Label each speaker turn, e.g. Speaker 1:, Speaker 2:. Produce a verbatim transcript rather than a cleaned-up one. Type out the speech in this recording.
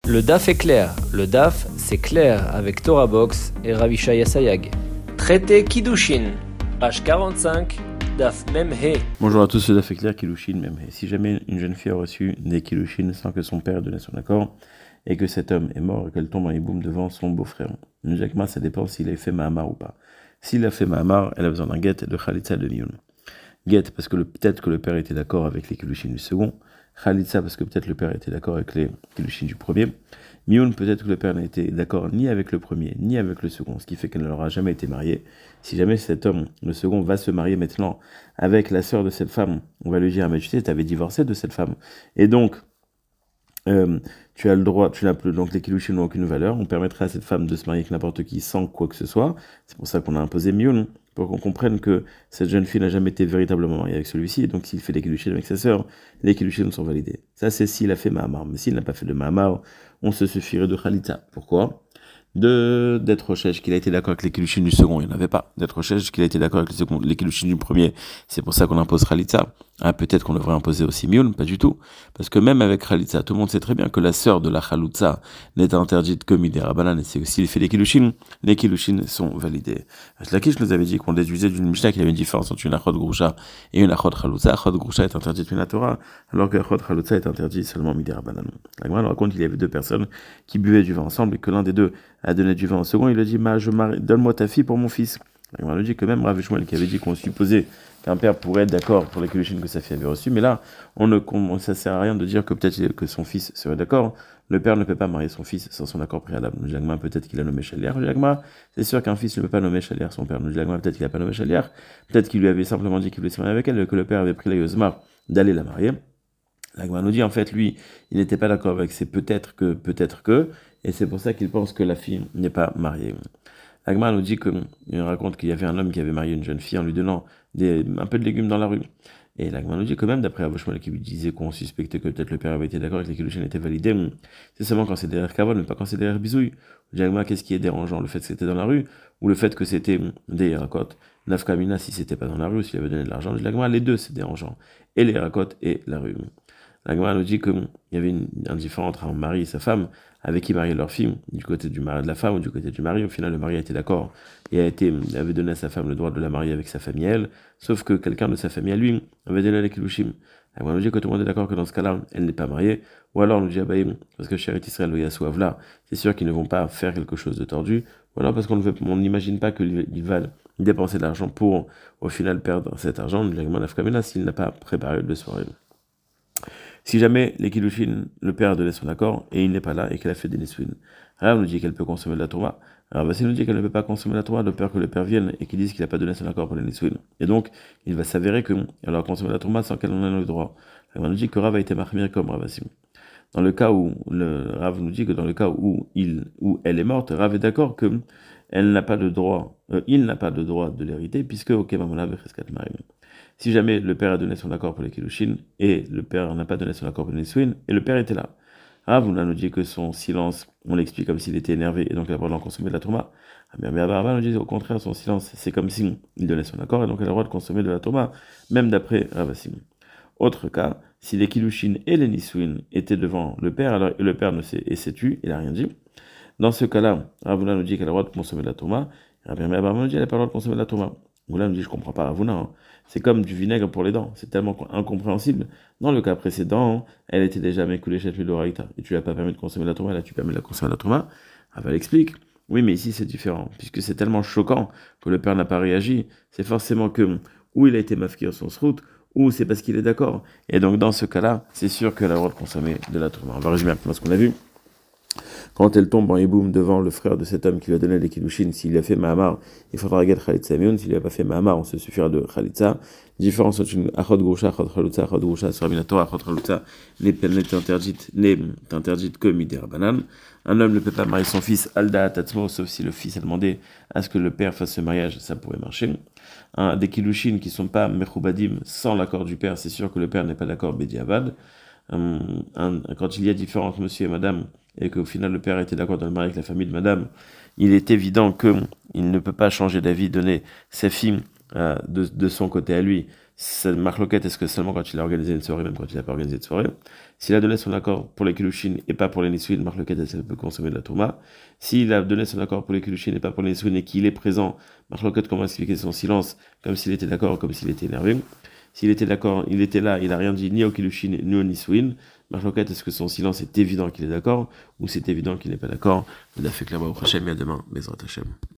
Speaker 1: Le D A F est clair. Le D A F, c'est clair avec Torah Box et Ravishaya Sayag. Traité Kiddushin, page quarante-cinq, D A F Mem He.
Speaker 2: Bonjour à tous, c'est D A F est clair, Kiddushin Mem He. Si jamais une jeune fille a reçu des Kiddushin sans que son père donne son accord, et que cet homme est mort et qu'elle tombe en hiboum devant son beau-frère, le Jacma, ça dépend s'il a fait Mahamar ou pas. S'il a fait Mahamar, elle a besoin d'un get de Khalitsa de Mioun. Get parce que le, peut-être que le père était d'accord avec les Kiddushin du second. Khalitsa parce que peut-être le père était d'accord avec les Kiddushin du premier. Mioun, peut-être que le père n'a été d'accord ni avec le premier, ni avec le second, ce qui fait qu'elle n'aura jamais été mariée. Si jamais cet homme, le second, va se marier maintenant avec la sœur de cette femme, on va lui dire, ah, mais tu sais, tu avais divorcé de cette femme. Et donc, euh, tu as le droit, tu n'as plus, donc les Kiddushin n'ont aucune valeur, on permettrait à cette femme de se marier avec n'importe qui sans quoi que ce soit. C'est pour ça qu'on a imposé Mioun, pour qu'on comprenne que cette jeune fille n'a jamais été véritablement mariée avec celui-ci, et donc s'il fait les Kiddushin avec sa sœur, les Kiddushin sont validés. Ça, c'est s'il a fait Mahamar. Mais s'il n'a pas fait de Mahamar, on se suffirait de Khalitsa. Pourquoi ? De d'être Rochesh, qu'il a été d'accord avec les Kiddushin du second, il n'y en avait pas. D'être Rochesh, qu'il a été d'accord avec les, second, les Kiddushin du premier, c'est pour ça qu'on impose Khalitsa. Ah, peut-être qu'on devrait imposer aussi Mioun, pas du tout. Parce que même avec Khalitsa, tout le monde sait très bien que la sœur de la Khaloutsa n'est interdite que Midera Banan, et c'est aussi l'effet des Kiddushin, les Kiddushin sont validés. Lakish nous avait dit qu'on déduisait d'une Mishnah qu'il y avait une différence entre une Achot Grusha et une Achot Khaloutsa. Achot Grusha est interdite une Torah, alors que Achot Khaloutsa est interdite seulement Midera Banan. La Gemara nous raconte qu'il y avait deux personnes qui buvaient du vin ensemble et que l'un des deux a donné du vin au second. Il lui dit, Ma, je marie, donne-moi ta fille pour mon fils. La Gemara nous dit que même Rav Shmuel qui avait dit qu'on supposait qu'un père pourrait être d'accord pour les Kiddushin que sa fille avait reçu, mais là, on ne, on, ça sert à rien de dire que peut-être que son fils serait d'accord. Le père ne peut pas marier son fils sans son accord préalable. Le Jagma, peut-être qu'il a nommé Chaliar. Le Jagma, c'est sûr qu'un fils ne peut pas nommer Chaliar son père. Le Jagma, peut-être qu'il n'a pas nommé Chaliar. Peut-être qu'il lui avait simplement dit qu'il voulait se marier avec elle, que le père avait pris la yozma d'aller la marier. L'Agma nous dit, en fait, lui, il n'était pas d'accord avec c'est peut-être que, peut-être que, et c'est pour ça qu'il pense que la fille n'est pas mariée. L'Agma nous dit que, il raconte qu'il y avait un homme qui avait marié une jeune fille en lui donnant des, un peu de légumes dans la rue. Et l'Agma nous dit que même d'après Avoshmal qui lui disait qu'on suspectait que peut-être le père avait été d'accord et que les Kiddushin étaient validés, c'est seulement quand c'est derrière Kavod, mais pas quand c'est derrière Bisouille. L'Agma, qu'est-ce qui est dérangeant? Le fait que c'était dans la rue, ou le fait que c'était des Yarakot? Nafkamina, si c'était pas dans la rue, s'il avait donné de l'argent, l'Agma, les deux, c'est dérangeant. Et les Yarakot et la rue. La Gemara nous dit qu'il y avait une, un différent entre un mari et sa femme, avec qui marier leur fille, du côté du mari de la femme ou du côté du mari. Au final, le mari a été d'accord et a été, avait donné à sa femme le droit de la marier avec sa famille elle, sauf que quelqu'un de sa famille à lui avait donné les Kiddushin. La Gemara nous dit que tout le monde est d'accord que dans ce cas-là, elle n'est pas mariée, ou alors on nous dit, ah bah, parce que Chérit Israël ou Yassouav là, c'est sûr qu'ils ne vont pas faire quelque chose de tordu, ou alors parce qu'on n'imagine pas qu'ils va dépenser de l'argent pour, au final, perdre cet argent. La Gemara Nafkamena, s'il n'a pas préparé de soirée. Si jamais les Kiddushin, le père a donné son accord et il n'est pas là et qu'elle a fait des Nisouin, Rav nous dit qu'elle peut consommer de la Torah. Rav nous dit qu'elle ne peut pas consommer de la Torah de peur que le père vienne et qu'il dise qu'il n'a pas donné son accord pour les Nisouin. Et donc, il va s'avérer qu'elle a consommé de la Torah sans qu'elle en ait le droit. Rav nous dit que Rav a été mahmir comme Rav Assim. Dans le cas où, le Rav nous dit que dans le cas où, il, où elle est morte, Rav est d'accord que elle n'a pas de droit, euh, il n'a pas de droit de l'hériter puisque au Kemamona Vecheskat Marim. Si jamais le père a donné son accord pour les Kiddushin et le père n'a pas donné son accord pour les Nisouin et le père était là, Rav nous dit que son silence, on l'explique comme s'il était énervé et donc il a le droit de consommer de la Touma. Mais Rav nous dit au contraire, son silence, c'est comme s'il donnait son accord et donc il a le droit de consommer de la Touma, même d'après Rav Assim. Autre cas, si les Kiddushin et les Nisouin étaient devant le père, alors le père ne s'est, et s'est tu, il n'a rien dit. Dans ce cas-là, Rav nous dit qu'elle a le droit de consommer de la Touma, et Rav nous dit qu'elle n'a pas le droit de consommer de la Touma. Moula nous dit, je comprends pas Ravuna, hein. C'est comme du vinaigre pour les dents, c'est tellement incompréhensible. Dans le cas précédent, elle était déjà mécoulée chez l'Oraïta, et tu lui as pas permis de consommer la Touma, là tu permets de la consommer la Touma. Rav explique, oui mais ici c'est différent, puisque c'est tellement choquant que le père n'a pas réagi, c'est forcément que, ou il a été mafkir sur ce route, ou c'est parce qu'il est d'accord. Et donc dans ce cas-là, c'est sûr qu'elle a le droit de consommer de la Touma. On va résumer un peu ce qu'on a vu. Quand elle tombe en hiboum devant le frère de cet homme qui lui a donné les Kiddushin, s'il a fait Mahamar, il faudra regarder Khalitsa Mioun. S'il n'a pas fait Mahamar, on se suffira de Khalitsa. Différence entre une Achot Grusha, Achot Khaloutsa, Achot Grusha, sur la Torah, Achot Khaloutsa, n'est interdite, n'est interdite que Midera Banan. Un homme ne peut pas marier son fils Alda Tatsmo, sauf si le fils a demandé à ce que le père fasse ce mariage, ça pourrait marcher. Un, des Kiddushin qui ne sont pas Mechoubadim sans l'accord du père, c'est sûr que le père n'est pas d'accord Bediavad. Un, un, quand il y a différents monsieur et madame, et qu'au final le père était d'accord de le marier avec la famille de madame, il est évident qu'il ne peut pas changer d'avis, donner sa fille euh, de, de son côté à lui, C'est marloquette, est-ce que seulement quand il a organisé une soirée, même quand il n'a pas organisé de soirée. S'il a donné son accord pour les kilushin et pas pour les nisuin, marloquette, est-ce qu'il peut consommer de la tourma. S'il a donné son accord pour les kilushin et pas pour les nisuin et qu'il est présent, marloquette, comment expliquer son silence, comme s'il était d'accord, comme s'il était énervé. S'il était d'accord, il était là, il n'a rien dit ni au kilushin ni au nisuin. Marloquette, est-ce que son silence est évident qu'il est d'accord ou c'est évident qu'il n'est pas d'accord? Il a fait clairement au Hachem et à demain, Bezrat Hachem.